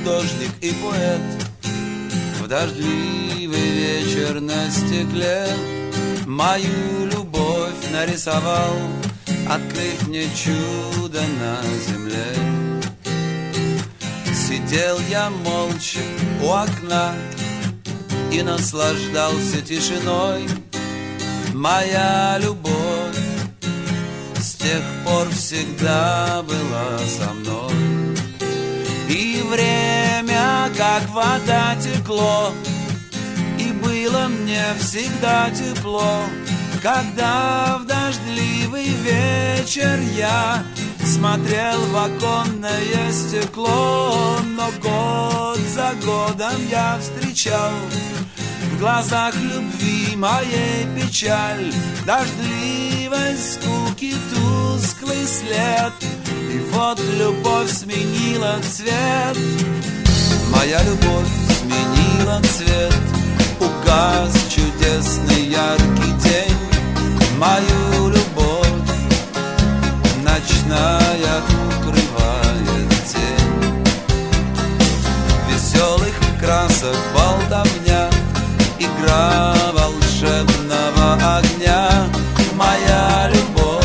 художник и поэт. В дождливый вечер на стекле мою любовь нарисовал, открыв мне чудо на земле. Сидел я молча у окна и наслаждался тишиной. Моя любовь с тех пор всегда была со мной. И время, как вода, текло, и было мне всегда тепло, когда в дождливый вечер я смотрел в оконное стекло. Но год за годом я встречал в глазах любви моей печаль, дождливой скуки тусклый след. И вот любовь сменила цвет, моя любовь сменила цвет. Угас чудесный яркий день, мою любовь ночная укрывает тень. Веселых красок болтовня, игра волшебного огня. Моя любовь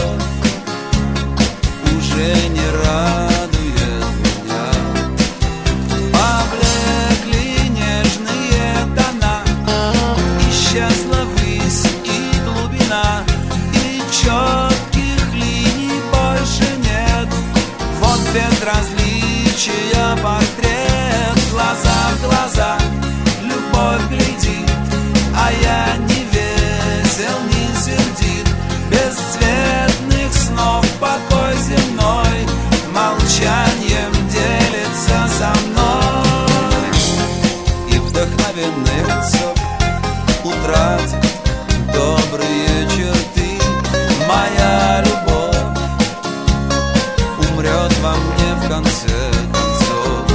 уже не радует меня. Поблекли нежные тона, исчезла высь и глубина, и четких линий больше нет. Вот безразличия портрет, глаза в глаза любовь глядит, а я не весел, не сердит. Бесцветных снов покой земной молчанием делится со мной. И вдохновенный рисок утратит добрые черты. Моя любовь умрет во мне в конце концов.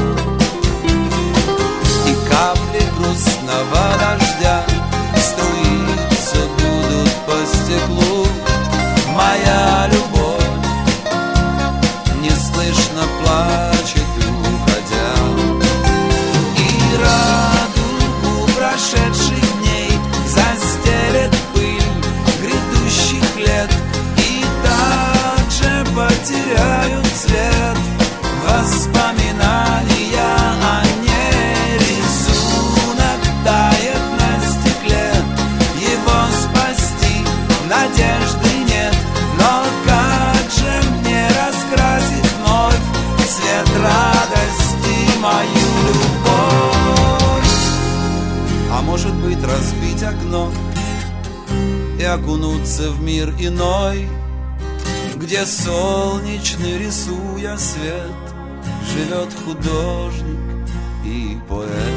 И капли грустного дождя струиться будут по стеклу. Моя любовь неслышно плачет, уходя. И радугу прошедших дней застелет пыль грядущих лет, и также потеряют цвет воспоминания о ней. Рисунок тает на стекле, его спасти надежды нет. Но как же мне раскрасить вновь цвет радости мою любовь? А может быть, разбить окно и окунуться в мир иной, где солнечный, рисуя свет, живет художник и поэт.